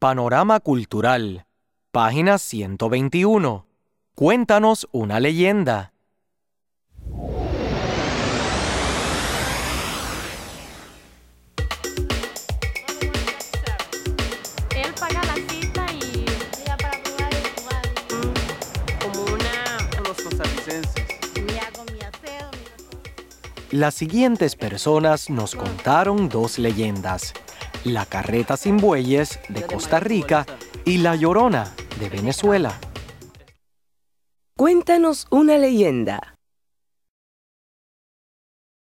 Panorama Cultural, página 121. Cuéntanos una leyenda. Él paga la cita y Mira, para probar el lugar. como Los costarricenses. Me hago mi aseo, Las siguientes personas nos contaron dos leyendas: la carreta sin bueyes de Costa Rica y la Llorona de Venezuela. Cuéntanos una leyenda.